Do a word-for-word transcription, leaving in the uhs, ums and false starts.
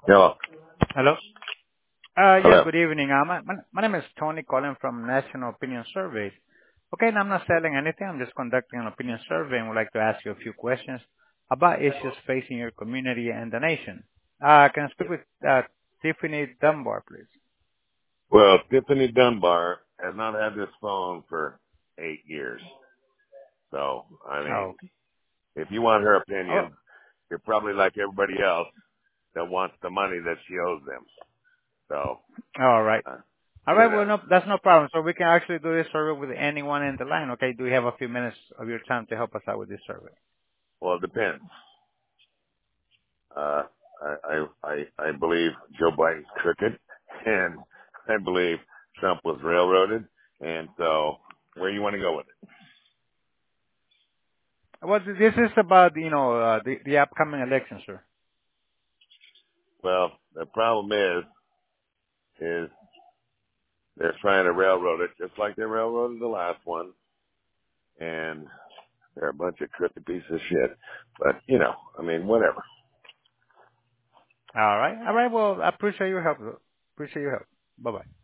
Hello. Hello? Uh, yes, Hello. good evening. Uh, my, my, my name is Tony calling from National Opinion Surveys. Okay, and I'm not selling anything. I'm just conducting an opinion survey and would like to ask you a few questions about issues facing your community and the nation. Uh, can I speak with uh, Tiffany Dunbar, please? Well, Tiffany Dunbar has not had this phone for eight years. So, I Oh, mean, okay. if you want her Oh, opinion, you're probably like everybody else that wants the money that she owes them. So, all right. uh, All right, well, whatever. no, that's no problem. So we can actually do this survey with anyone in the line. Okay, do you have a few minutes of your time to help us out with this survey? Well, it depends. Uh, I, I, I, I believe Joe Biden's crooked, and I believe Trump was railroaded. And so, where you want to go with it? Well, this is about, you know, uh, the, the upcoming election, sir. Well, the problem is, is they're trying to railroad it just like they railroaded the last one, and they're a bunch of crooked pieces of shit. But, you know, I mean, whatever. All right. All right. Well, I appreciate your help. Appreciate your help. Bye-bye.